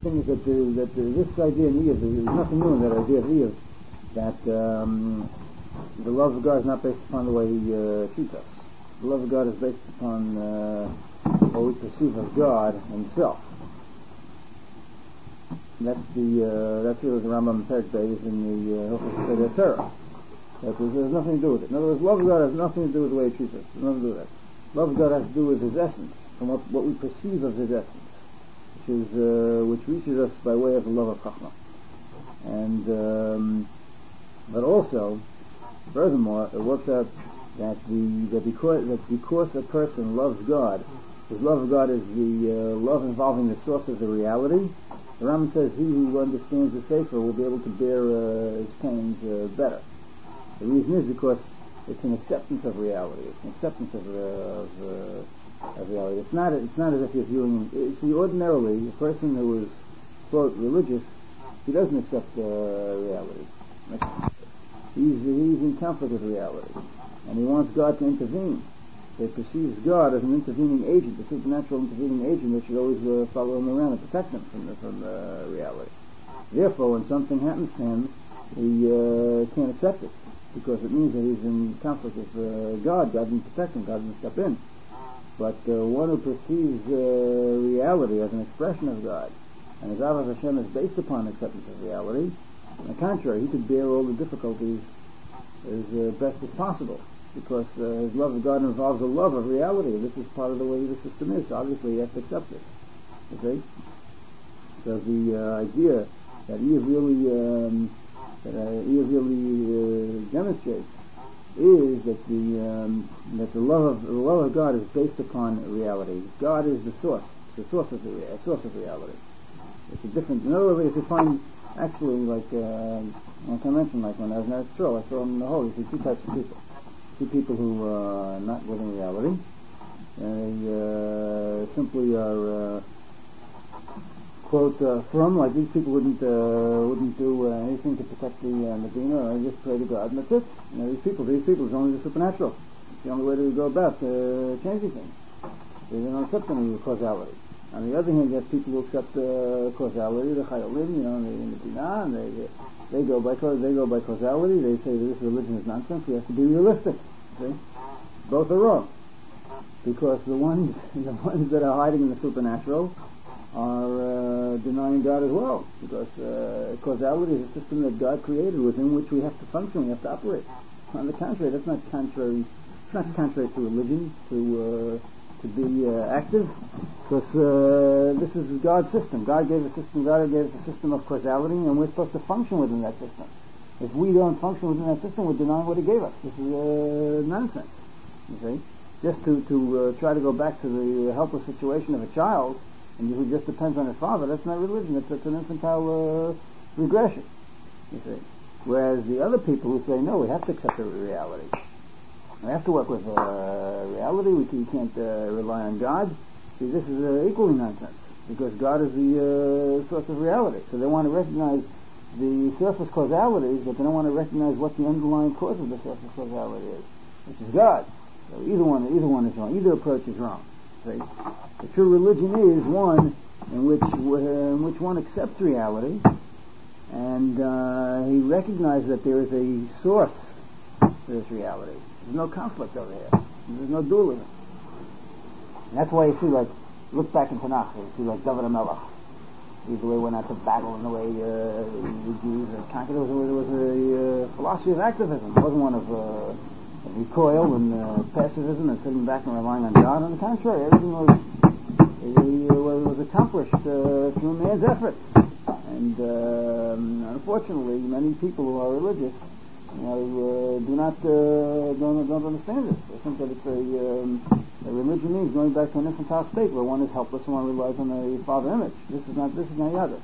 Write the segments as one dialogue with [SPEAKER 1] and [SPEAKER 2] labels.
[SPEAKER 1] thing is that this idea in Eve, there's nothing new in that idea of Eve, that the love of God is not based upon the way he treats us. The love of God is based upon what we perceive of God himself. That's really the Rambam Perek Beis in the Hilchos Seder Torah. That there's nothing to do with it. In other words, love of God has nothing to do with the way he treats us. Nothing to do with that. Love of God has to do with his essence, from what we perceive of his essence, which reaches us by way of the love of Chachma. And but also, furthermore, it works out that because a person loves God, his love of God is the love involving the source of the reality. The Rambam says he who understands the Sefer will be able to bear his pains better. The reason is because it's an acceptance of reality. It's an acceptance of reality. It's not as if you're viewing. See, ordinarily, a person who is, quote, religious, he doesn't accept reality. He's in conflict with reality, and he wants God to intervene. He perceives God as an intervening agent, a supernatural intervening agent that should always follow him around and protect him from reality. Therefore, when something happens to him, he can't accept it, because it means that he's in conflict with God. God didn't protect him. God didn't step in. But one who perceives reality as an expression of God, and his Avos Hashem is based upon acceptance of reality, on the contrary, he could bear all the difficulties as best as possible, because his love of God involves a love of reality. This is part of the way the system is. So obviously, he has to accept it. You see? So the idea that Eve really demonstrates is that the love of God is based upon reality. God is the source of reality. It's a different. In other words, you find actually, like I can mention, like when I was in Eretz Yisrael, I saw in the whole. You see two types of people. See people who are not living reality. They simply are quote from, like these people wouldn't do anything to protect the Medina, or just pray to God, and that's it. You know, these people is only the supernatural. It's the only way to go about changing things. They don't accept any causality. On the other hand, you have people who accept causality, the Chayolim, in the Medina, and they go by causality. They say that this religion is nonsense. We have to be realistic. See? Both are wrong, because the ones that are hiding in the supernatural are denying God as well, because causality is a system that God created within which we have to function, we have to operate. On the contrary, that's not contrary. It's not contrary to religion to be active, because this is God's system. God gave us a system of causality, and we're supposed to function within that system. If we don't function within that system, we're denying what He gave us. This is nonsense. You see, just to try to go back to the helpless situation of a child, and who just depends on his father, that's not religion. It's an infantile regression. You see, whereas the other people who say no, we have to accept the reality. We have to work with reality. We can't rely on God. See, this is equally nonsense, because God is the source of reality. So they want to recognize the surface causalities, but they don't want to recognize what the underlying cause of the surface causality is, which is God. So either one is wrong. Either approach is wrong. See? The true religion is one in which one accepts reality, and he recognizes that there is a source to this reality. There's no conflict over here. There's no dualism. And that's why you see, like, look back in Tanakh, you see, like, David HaMelech. See the way he went out to battle, and the way the Jews conquered. It was a philosophy of activism. It wasn't one of recoil and pacifism and sitting back and relying on God. On the contrary, everything was accomplished through man's efforts. And unfortunately, many people who are religious, don't understand this. They think that it's a religion means going back to an infantile state where one is helpless and one relies on a father image. This is not Yadus.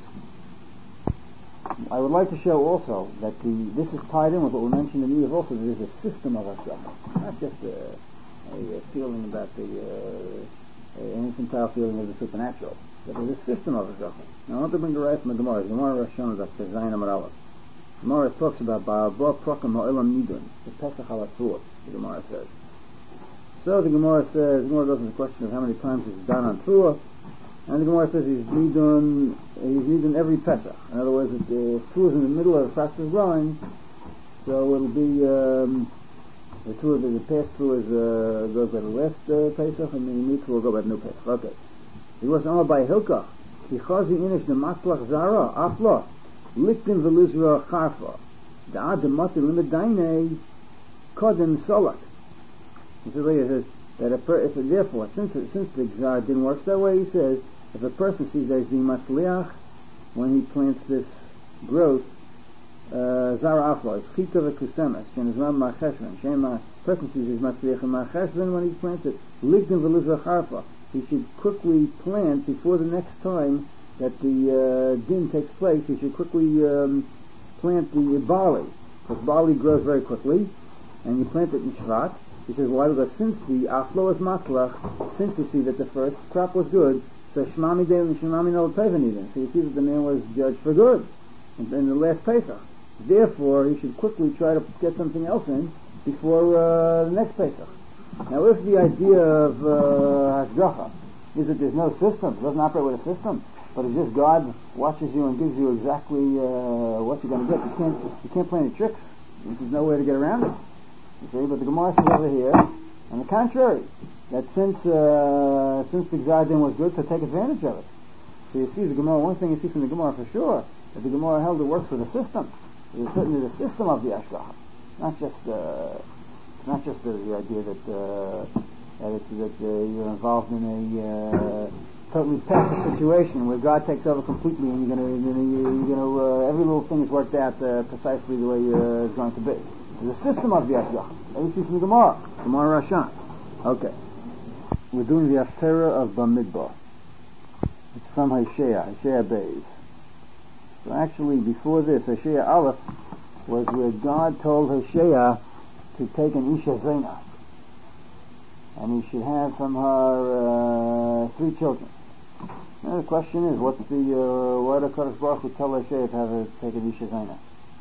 [SPEAKER 1] I would like to show also that this is tied in with what we mentioned in Eve also. There is a system of Hashgacha, not just a feeling about an infantile feeling of the supernatural. But there is a system of Hashgacha. Now I want to bring the right from the Gemara. The Gemara Rosh Hashanah, that's Zayin Amar Aleph. The Gemara talks about Ba'abah Prokem Ha'olam Nidun, the Pesach HaLatzur, the Gemara says. So the Gemara says, the Gemara goes into the question of how many times it's done on Tzur, And the Gemara says he's nidun every Pesach. In other words, if the fruit is in the middle of the process of growing, so it'll be the two of the past two is goes by the last Pesach, and the new two will go by the new Pesach. Okay. He was on by Hilkach. Kichazi inish the matlach zara afla liktin velizra charfa da'ad demati limadaine kodem solak. He says that therefore, since the Gzar didn't work that way, he says if a person sees that he's being matzliach when he plants this growth, zara afla is chita v'kusemes shenizram ma'cheshvan shema person sees he's matzliach in ma'cheshvan when he plants it liktin velizra charfa. He should quickly plant before the next time that the din takes place. He should quickly plant the barley, because barley grows very quickly, and you plant it in Shvat. He says, why? Because since the aflo is matzlach, since you see that the first crop was good, so shmami deil and shmami no tevanidin. So you see that the man was judged for good in the last Pesach. Therefore, he should quickly try to get something else in before the next Pesach. Now, if the idea of hashgacha is that there's no system, it doesn't operate with a system, but it's just God watches you and gives you exactly what you're going to get. You can't play any tricks. There's no way to get around it. You see, but the Gemara says over here, on the contrary, that since the Gzar Din was good, so take advantage of it. So you see the Gemara. One thing you see from the Gemara for sure that the Gemara held it works with a system. It's certainly the system of the hashgacha, not just the idea that you're involved in a totally passive situation where God takes over completely and you're gonna every little thing is worked out precisely the way it's going to be. The system of the hashgacha. That we see from the Gemara Rashan. Okay, we're doing the Haftarah of Bamidbar. It's from Hosea Beis. So actually, before this, Hosea Aleph was where God told Hosea to take an Isha Zena, and he should have from her 3 children. Now the question is, why did Kadosh Baruch Hu tell Hosea to have her take an Isha Zena?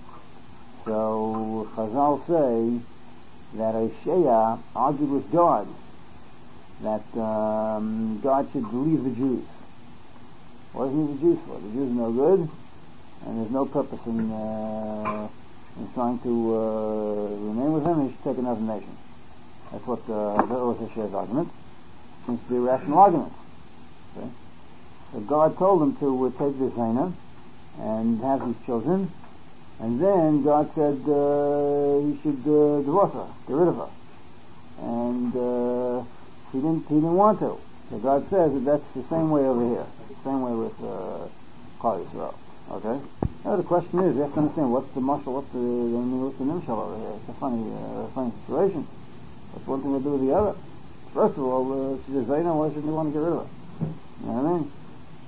[SPEAKER 1] So Chazal say that Hosea argued with God that God should leave the Jews. What does he need the Jews for? The Jews are no good, and there's no purpose in trying to remain with them. He should take another nation. That was Hoshea's argument. Seems to be a rational argument. Okay? So God told him to take this Zena and have these children, and then God said he should divorce her, get rid of her, and he didn't want to. So God says that that's the same way over here, the same way with Klal Yisrael. Okay. Now the question is, you have to understand what's the mashal, what's the nimshal over here. It's a funny situation. What's one thing to do with the other? First of all, she's a Zaina, why shouldn't you want to get rid of her? You know what I mean?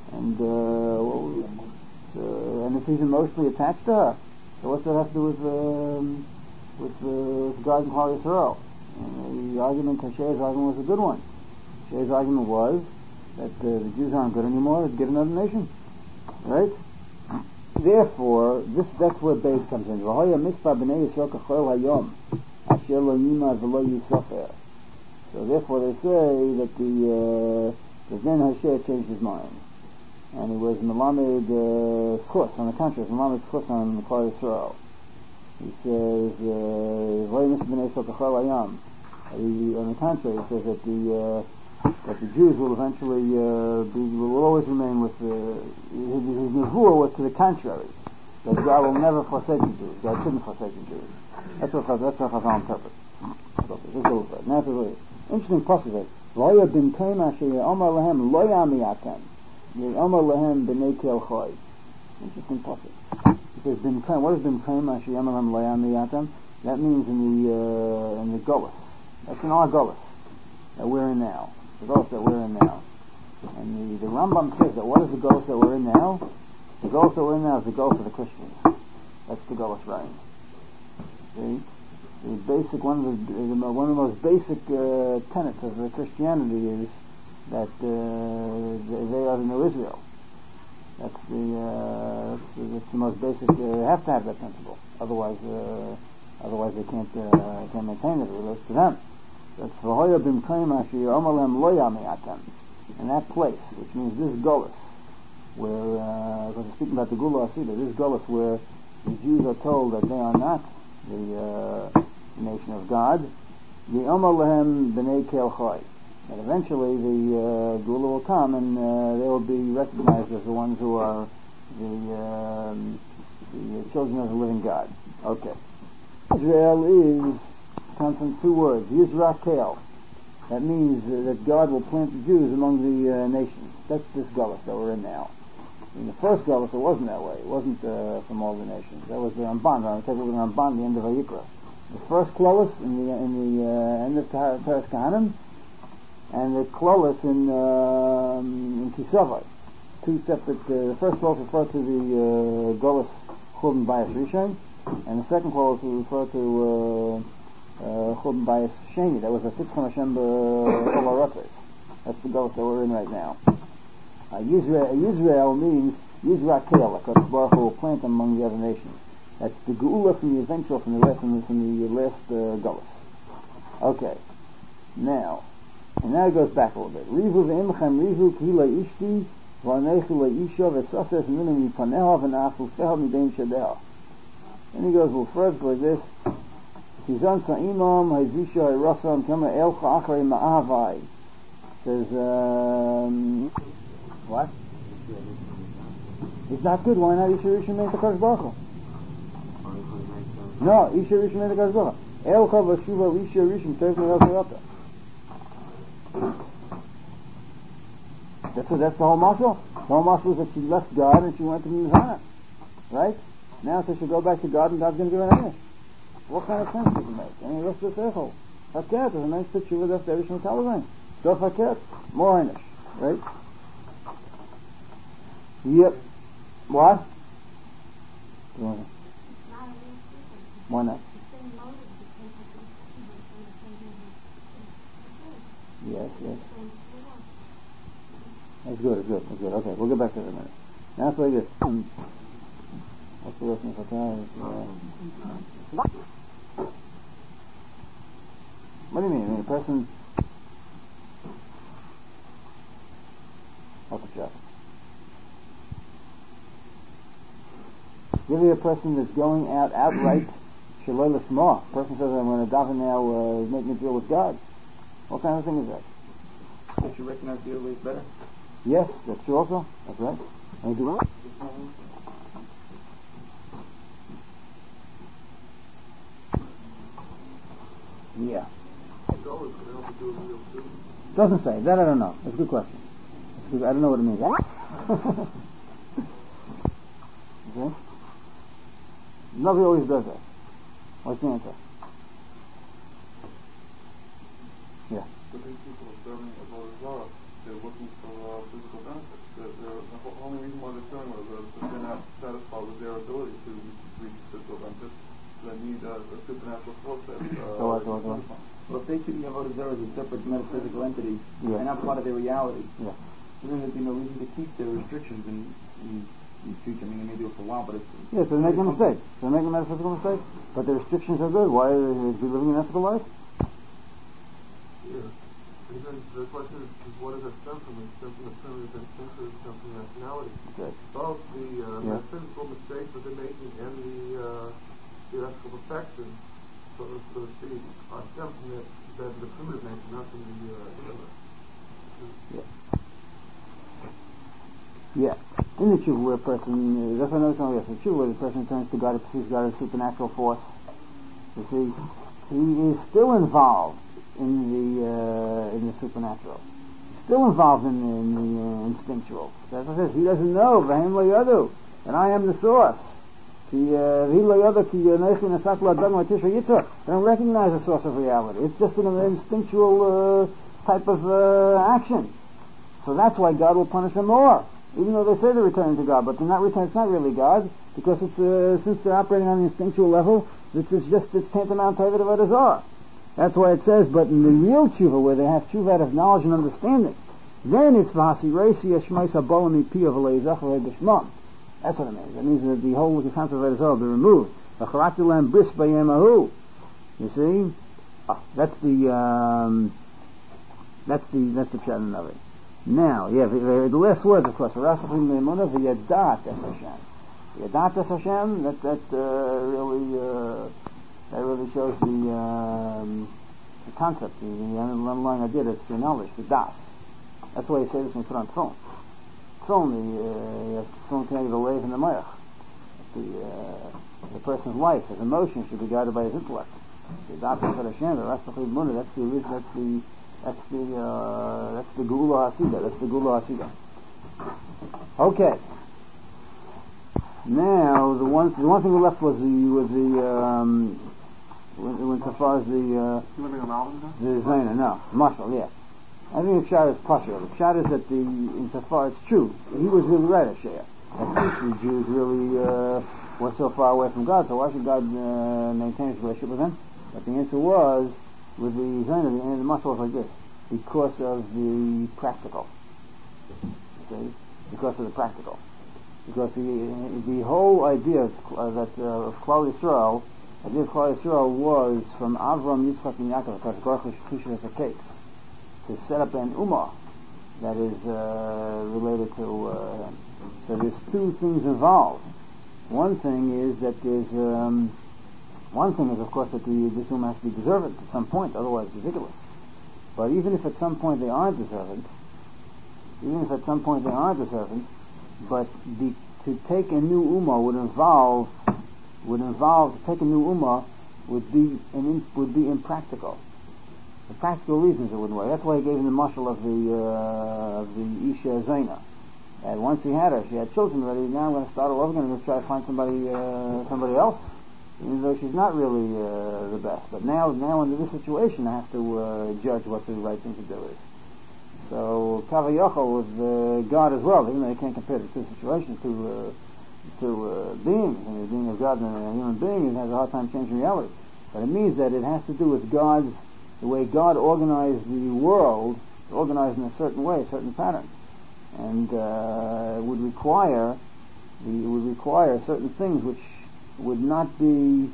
[SPEAKER 1] And and if he's emotionally attached to her, so what's that have to do with God and Klal Yisrael? And the argument, Hoshea's argument was a good one. Hoshea's argument was that the Jews aren't good anymore, get another nation. Right? Therefore, that's where base comes in. So therefore they say that then Hoshea changed his mind. And he was Melamed Schus, on the contrary, Melamed Schus on Klal Yisrael. He says, on the contrary, he says that the Jews will eventually will always remain with his nevuah was to the contrary, that God will never forsake the Jews. God shouldn't forsake the Jews. That's what Chazal interprets. Now it's a really interesting passage. Loya bin Kaim Asher Omar Lahem Loya Miyatem Omar Lahem B'nei Kel Choy. Interesting passage. It says bin Kaim. What is bin Kaim Asher Omar Lahem Loya Miyatem? That means in the Golas. That's in our Golas that we're in now. The Golas that we're in now. And the Rambam says that what is the Golas that we're in now? The Golas that we're in now is the Golas of the Christians. That's the Golas reign. See? The basic one of the most basic tenets of Christianity is that they are the new Israel. That's the most basic. They have to have that principle. Otherwise they can't maintain it. It relates to them. That's v'hoya b'mkayim asher omalem lo yameyatem. And that place, which means this Gullus, where, because we're speaking about the Gula Asida, this Gullus where the Jews are told that they are not the nation of God, the Omer Lehem B'nei Kel Chai. And eventually the Gula will come and they will be recognized as the ones who are the children of the living God. Okay. Israel comes from two words, Yisrael. That means that God will plant the Jews among the nations. That's this Gullus that we're in now. In the first Gullus, it wasn't that way. It wasn't from all the nations. That was the Ramban. I'll take a look at the Ramban, the end of Vayikra. The first Gullus in the end of Paras Kahanim, and the Klolis in Kisavai. Two separate. The first Klolis refer to the Gullus Churban Bayis Rishon, and the second Klolis will refer to Churban Bayis Sheni. That was a Fitzchon Hashem B'Chol. That's the Gullus that we're in right now. Yisrael means Yisrael, because Baruch Hu will plant among the other nations. That's the Geula from the eventual, from the last Gullus. Okay. Now it goes back a little bit. Rivu ve'imchem rivu k'hila ishti v'anechu le'isha v'sasas minim yipaneha v'nafu feha midain shadeha. And he goes a little further like this. Kizan sa'imam ha'izvisha ha'irasam kama elcha achrei ma'avai. Says, what? It's not good. Why not Isha Rishon Meint HaKadosh Baruch Hu? No, Isha Rishon Meint HaKadosh Baruch Hu. Elcha v'shuva Isha Rishon Tev Me'el Sayata. That's the whole mashal. The whole mashal is that she left God and she went to Mizana. Right? Now so she'll go back to God and God's going to give her an Inish. What kind of sense does it make? I mean, what's the seichel? Haket is a nice picture with us, Rishon Talazine. Dof Haket, more Inish. Right? Yep. What? Why not? Yes. That's good. Okay, we'll get back to that in a minute. Now it's like this. What's the lesson for time? What do you mean? I mean, a person... What's the job? Give me a person that's going out outright Shaloi L'Shma. A person says, I'm going to daven now, make me deal with God. What kind of thing is that?
[SPEAKER 2] Don't you recognize the other way is better?
[SPEAKER 1] Yes, that's true also. That's right. And you do what? Yeah. Doesn't say. That I don't know. That's a good question. I don't know what it means. Okay? Nobody always does that. What's the answer? Yeah.
[SPEAKER 3] But these people are serving a Avodah, they're looking for physical benefits. The only reason why they're serving was that they're not satisfied with their ability to reach physical benefits. They need a supernatural force that
[SPEAKER 2] Well, if they see the Avodah Zarah as a separate metaphysical entity and not part of their reality, then there'd be no reason to keep their restrictions in the future. I mean, they may do it for a while, but it's...
[SPEAKER 1] Yes, so they make a mistake. So they make a metaphysical mistake. But the restrictions are good. Why are they living an ethical life?
[SPEAKER 3] Yeah. And then the question is what does that stem from? It stems from the primitive instinct, or it stems from nationality.
[SPEAKER 1] Okay.
[SPEAKER 3] Both the metaphysical mistakes that they're making and the ethical perfection, so to speak, stem from the primitive nature, not from the
[SPEAKER 1] Yeah. In the tshuva where a person, that's what I know something else. In the tshuva where the person turns to God, perceives God as a supernatural force. You see, he is still involved in the supernatural. He's still involved in the instinctual. That's what it says. He doesn't know, V'hem lo yadu, and I am the source. They don't recognize the source of reality. It's just an instinctual type of action. So that's why God will punish them more. Even though they say they're returning to God, but they're not returning. It's not really God, because it's since they're operating on the instinctual level, it's tantamount to Avodah Zarah. That's why it says, but in the real tshuva, where they have tshuva out of knowledge and understanding, then it's v'hasi reisi yeshmais habolam mipi of v'leizachar b'shmam. That's what it means. That means that the whole concept of Avodah Zarah will be removed. V'charati lam bris b'yemahu. You see, that's the pshat of it. Now, the last words, of course, Rasachim Me'emunah v'yadat es Hashem. Yadat es Hashem, that really shows the concept, the underlying idea that's the knowledge, the das. That's why he says this when you put on tefillin. Tefillin, you have tefillin connected away from the mayach. The person's life, his emotions should be guided by his intellect. Yadat es Hashem, the Rasachim Me'emunah, that's the Gula Hasidah. That's the Gula Hasidah. Okay. Now the one thing left was when so far as the Zaina. No, Marshall. Yeah. I think the Pshat is partial. The Pshat is that insofar it's true, he was really right, Ashaya. That the Jews really were so far away from God. So why should God maintain his relationship with them? But the answer was, with the Zaina, the end of the Marshall was like this: because of the practical. See? Because of the practical. Because the whole idea of Klal Yisrael, was from Avram, Yitzchak, and Yaakov, to set up an ummah that is related to. So there's two things involved. One thing is, of course, that this ummah has to be deserving at some point, otherwise it's ridiculous. But even if at some point they aren't deserving, but to take a new ummah would be impractical. For practical reasons it wouldn't work. That's why he gave him the mashal of the Isha Zaina. And once he had her, she had children already. Now I'm going to start all over again. I'm going to try to find somebody else, even though she's not really the best. But now under this situation, I have to judge what the right thing to do is. So Kavayachal with God as well, even though you can't compare the two situations, to beings. I mean, the being of God and a human being has a hard time changing reality. But it means that it has to do with the way God organized the world, organized in a certain way, a certain pattern, and it would require certain things which would not be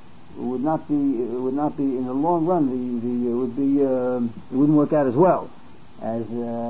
[SPEAKER 1] in the long run. It wouldn't work out as well as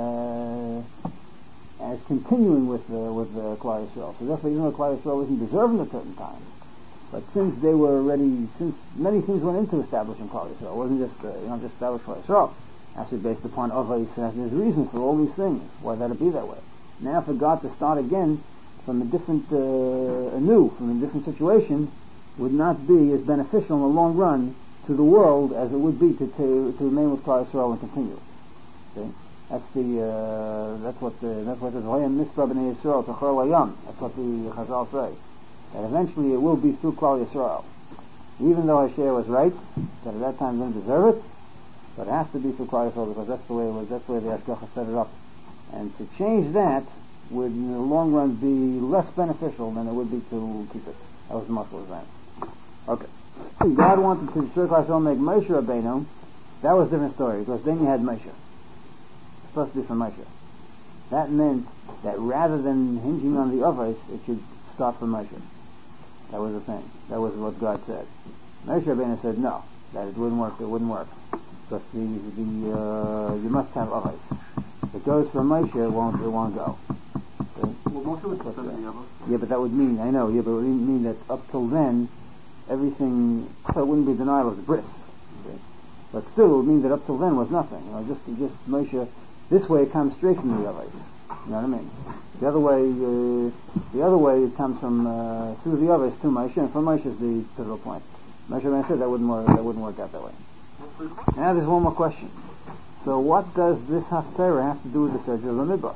[SPEAKER 1] continuing with Klal Yisrael. So therefore, even though Klal Yisrael wasn't deserving at a certain time, but since many things went into establishing Klal Yisrael, it wasn't just just establish Klal Yisrael. It has to be based upon Avos. There's reasons for all these things why that'll be that way. Now, for God to start again from a different situation, would not be as beneficial in the long run to the world as it would be to remain with Klal Yisrael and continue. See? That's what the Vayam Mispra B'nei Yisrael T'chor Layam. That's what the Chazal say. That eventually it will be through Klal Yisrael. Even though Hashem was right, that at that time they didn't deserve it, but it has to be through Klal Yisrael because that's the way it was. That's the way the Hashgacha set it up. And to change that would, in the long run, be less beneficial than it would be to keep it. That was the muscle of that. Okay. God wanted to destroy Klal Yisrael, make Moshe Rabbeinu. That was a different story because then you had Moshe. Supposed to be from Moshe. That meant that rather than hinging on the others, it should start from Moshe. That was the thing. That was what God said. Moshe Rabbeinu said no, that it wouldn't work. It wouldn't work because you must have others. If it goes from Moshe, it won't go. Okay?
[SPEAKER 3] Well, Moshe was the other.
[SPEAKER 1] Yeah, but that would mean but it would mean that up till then, everything. So it wouldn't be denial of the bris. Okay? But still, it would mean that up till then was nothing. Just Moshe. This way it comes straight from the others. You know what I mean? The other way it comes from through the others to Moshe, and from Moshe is the pivotal point. Moshe Rabbeinu said that wouldn't work out that way. Now there's one more question. So what does this Haftarah have to do with the Sergei Lamidbar?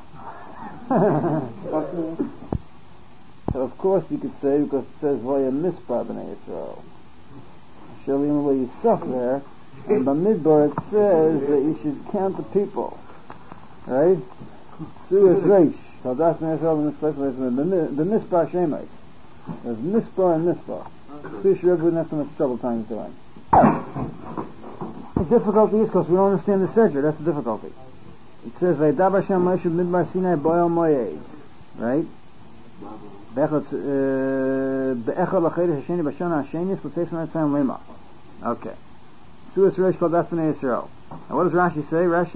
[SPEAKER 1] So of course you could say, because it says Vaya Mispar B'nei Yisrael. Shalim Lo Yisaf there, and B'midbar it says that you should count the people. Right? Suas Reish. Kaldas B'nei Yisrael B'mispar Shemais. There's Mispar and Mispar. So you should wouldn't have so much trouble tying it to him. The difficulty is because we don't understand the Sergei. That's the difficulty. It says Vaydabar Shem Moshe Midbar Sinai Boyal Moyed. Right? Be'echad l'chedesh hasheni b'shana hashenis l'tzeis ma'atzayim lema. Okay. Suas Reish Kaldas B'nei Yisrael. Now what does Rashi say? Rashi says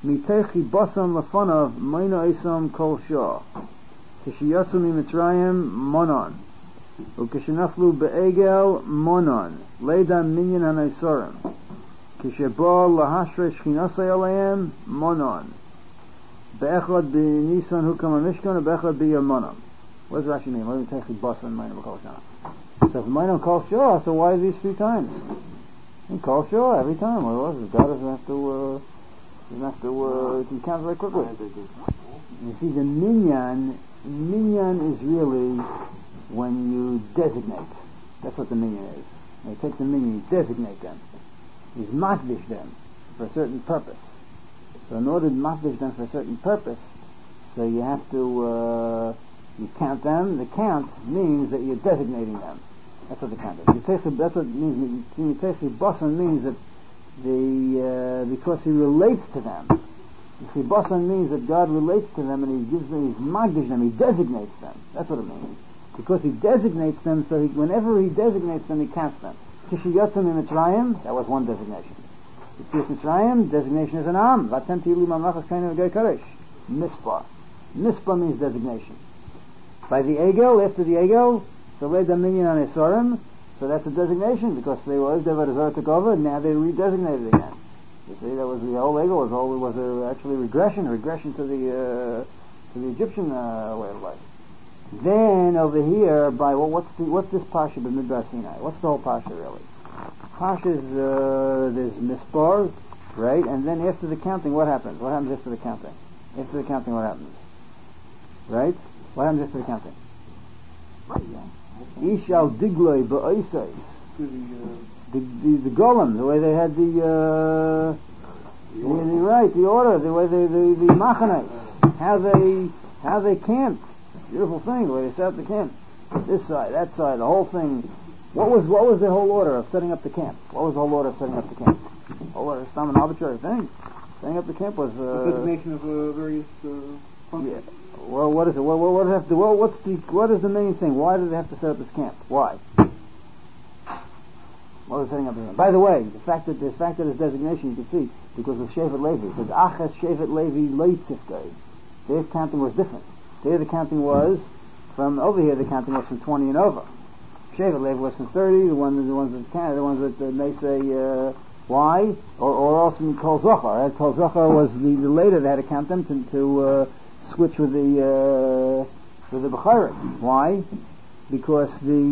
[SPEAKER 1] Mitechi basam lafanav mayna isam kol shah. Kishiyatsu mitzrayim monon. Ukishinaflu be'egel monon. Leidan minyan hanaisorim. Kisheba lahashre shchinasay alayim monon. Be'echad b'nisan hukam mishkan be'echad b'yamonam. What does Rashi mean? What does Mitechi basam mayna kol shah? So if mayna kol shah, so why these 3 times? In kol shah every time. What was it? God doesn't have to. You can count very quickly. You see, the minyan is really when you designate. That's what the minyan is. You take the minyan, you designate them. You makdish them for a certain purpose. So in order to makdish them for a certain purpose, so you have to, you count them. The count means that you're designating them. That's what the count is. That's what it means. Basan means that because he relates to them. Basan means that God relates to them and he gives them, he's magdish them, he designates them. That's what it means. Because he designates them, so whenever he designates them, he counts them. Kishiyotzim in Mitzrayim, that was one designation. Yitzias Mitzrayim, designation is an am. Vatem tilu mamlachas kainu v'gei karesh. Mispah. Mispah means designation. By the Egel, after the Egel, so led dominion on Esorim, so that's a designation, because they were Zohar took over, and now they redesignated again. You see, that was the whole Egel was actually regression to the Egyptian way of life. Then over here, by what's this Pasha by Midbar Sinai? What's the whole Pasha really? Pasha's there's Mispar, right? And then after the counting, what happens? What happens after the counting? After the counting, what happens? Right? What happens after the counting? Ishal digloi ba'oisais. The golem, the way they had the order, the way the machanes, how they camped. Beautiful thing, the way they set up the camp. This side, that side, the whole thing. What was the whole order of setting up the camp? What was the whole order of setting up the camp? The whole order is not an arbitrary thing. Setting up the camp was
[SPEAKER 3] the designation of various functions.
[SPEAKER 1] Yeah. Well, what is it? What does it have to? What is the main thing? Why did they have to set up this camp? Why? What was setting up this camp? By the way, the fact that it's designation, you can see because of Shevet Levi. It says Achas Shevet Levi Leitzifkei. Their counting was different. There the counting was from over here. The counting was from 20 and over. Shevet Levi was from 30. The ones that may say why, or also Kol Zochar. Kol Zochar was the later they had to count them to switch with the Bechorot. Why? Because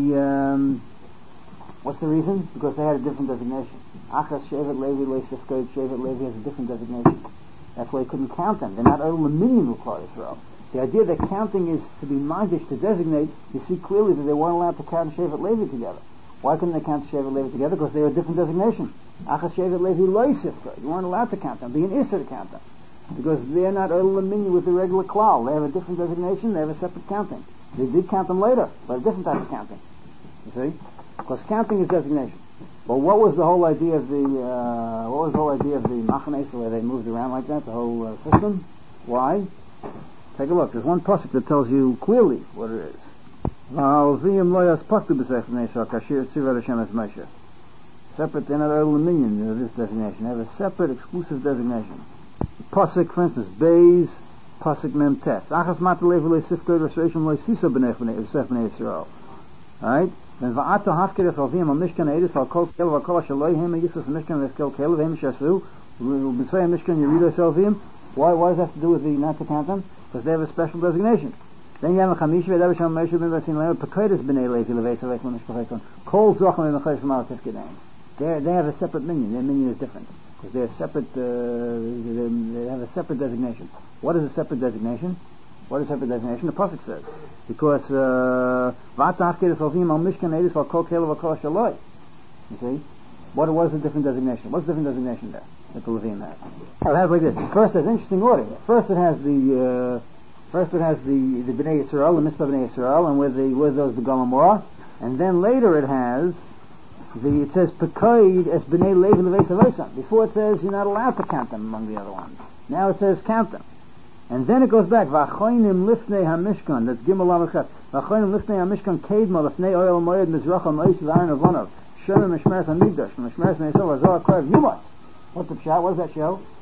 [SPEAKER 1] what's the reason? Because they had a different designation. Achas Shevet Levi Leisifkei. Shevet Levi has a different designation. That's why he couldn't count them. They're not all the minion of Klal Yisrael. The idea that counting is to be magish, to designate, you see clearly that they weren't allowed to count Shevet Levi together. Why couldn't they count Shevet Levi together? Because they were a different designation. Achas Shevet Levi Leisifkei. You weren't allowed to count them. Be an Isser to count them. Because they're not all the minion with the regular Klal. They have a different designation, they have a separate counting. They did count them later, but a different type of counting. You see? Because counting is designation. But what was the whole idea of the Machanes, the way they moved around like that, the whole system? Why? Take a look. There's one pasuk that tells you clearly what it is. Separate, they're not all minion of this designation. They have a separate, exclusive designation. Pasuk, for instance, Beis, pasuk Mem Tes. Achas matalev le'sifkei reshreishim le'sisa b'nei Yisrael. Alright? Then va'ata hafked es alvim al-mishkan eidus v'al-kol kelev v'al-kol asheloihim yisus mishkan v'eskel kelev v'hem shasu v'b'tzvei mishkan yerido es alvim. Why does that have to do with the not to count them? Because they have a special designation. Then Yom Chamishi v'edav sham Moshe ben Vasin le'el pekodes b'nei Levi leveis leveis l'mishpachos kol zochim v'mechosh v'mal tifkedein. They have a separate minion. Their minion is different because they're separate. They have a separate designation. What is a separate designation? What is separate designation? The pasuk says because v'atachked es alvim al mishkan eidus v'al-kol kelev v'al-kol asheloi. You see, what was the different designation? What's the different designation there that the Levim has? It has like this. First, there's interesting order. First, it has the Bnei Yisrael, the Mispah Bnei Yisrael, and with those the Golamorah, and then later it has it says Pekoid es Bnei Levi leveis avosam. Before it says you're not allowed to count them among the other ones. Now it says count them, and then it goes back V'achoinim lifnei hamishkan. That's Gimel Lamachas. V'achoinim lifnei hamishkan keidma lifnei oil moed mizracha mois v'aron avonov shem mishmeres hamigdash mishmeres meisol azor korev yumos. What's the pshat? What does that show?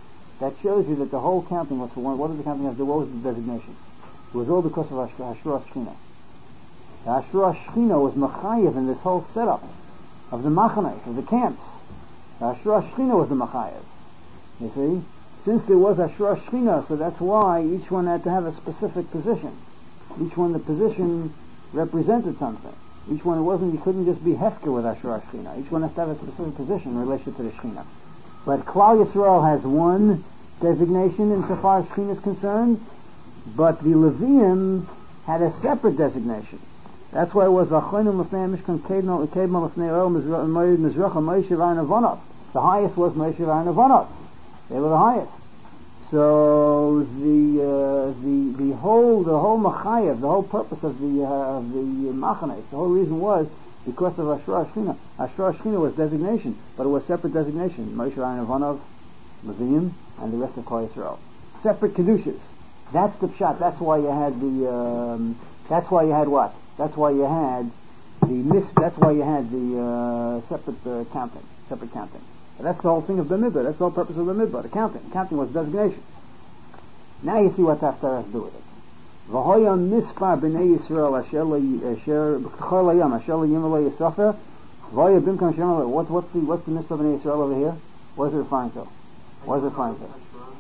[SPEAKER 1] that shows you that the whole counting was for one. What did the counting have to do? What was the designation? It was all because of Ashura Shechina. The Ashura Shechina was Machayev in this whole setup of the Machanes, of the camps. The Ashura Shechina was the Machayev. You see? Since there was Ashura Shechina, so that's why each one had to have a specific position. Each one, the position represented something. Each one, you couldn't just be Hefker with Ashura Shechina. Each one has to have a specific position in relation to the Shechina. But Klal Yisrael has one designation insofar as Shechina is concerned, but the Leviim had a separate designation. That's why it was V'achonu L'fnei Mishkan Kedma L'fnei Oel Mizracha Moshe V'Aaron. The highest was Moshe V'Aaron Avonov. They were the highest. So the whole Machayev, the whole purpose of the Machanes, the whole reason was because of Ashura Shechina. Ashura Shechina was designation, but it was separate designation. Moshe Aaron Avonov, Leviim, and the rest of Klal Yisrael. Separate kedushas. That's the pshat. That's why you had the. That's why you had what? That's why you had the. That's why you had the separate counting. Separate counting. And that's the whole thing of the midbar. That's the whole purpose of the midbar. The counting. Counting was designation. Now you see what Haftarah has to do with it. V'hoya mispar b'nei Yisrael asher b'chol hayam asher l'yim lo yisafer v'hoya b'mkam shem. What's the mispar b'nei Yisrael over here? What is it referring to? What is it referring to?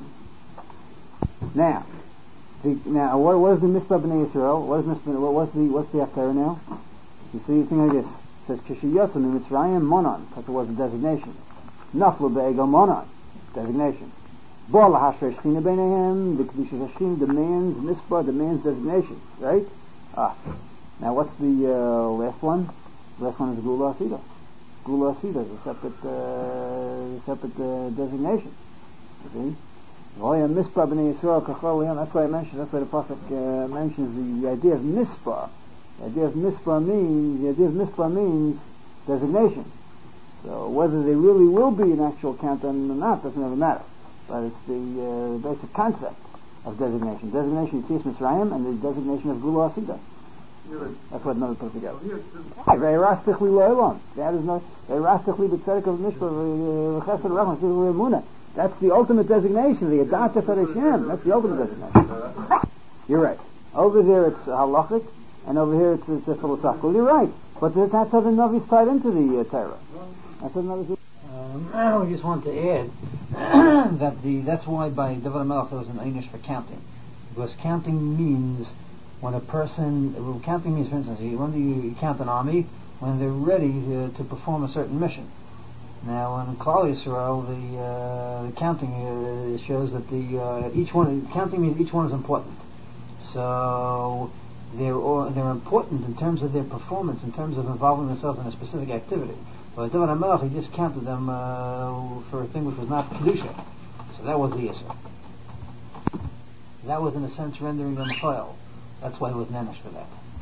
[SPEAKER 1] Now, what is the mispar b'nei Yisrael? What's the Haftarah now? You see the thing like this. It says kishiyotzu mitzrayim monon, because it was a designation. Naflu be'egel monon, designation. Bo lahashrei shechina b'neihem, the kedusha shechina demands mispar, demands designation, right? Now what's the last one? The last one is Gula Asida. Gula Asida is a separate designation. You see? Voya mispar b'nei Yisrael kachol liyam. That's why the pasuk mentions the idea of mispar. The idea of mispar means designation. So whether there really will be an actual count or not doesn't ever matter. But it's the basic concept of designation. Designation Tzis Mitzrayim and the designation of Gula Asida. That's what another put together. Ve'erastichle lo'elam. That is not ve'erastichle b'tzedek of mishpah v'chesed v'rachman v'emunah. That's the ultimate designation. The Adat Yisad Hashem. That's the ultimate designation. You're right. Over there it's halachic, and over here it's philosophical. You're right. But that's how the Navi's tied into the Torah. That's what Navi's.
[SPEAKER 4] I just want to add that's why by David HaMelech there was an einish for counting, because counting means when a person. Counting means, for instance, when you count an army when they're ready to perform a certain mission. Now, in Klal Yisrael, the counting shows that counting means each one is important. So they're important in terms of their performance, in terms of involving themselves in a specific activity. But David HaMelech, he just counted them for a thing which was not kedusha. So that was the issue. That was, in a sense, rendering them foil. That's why he was nenish for that.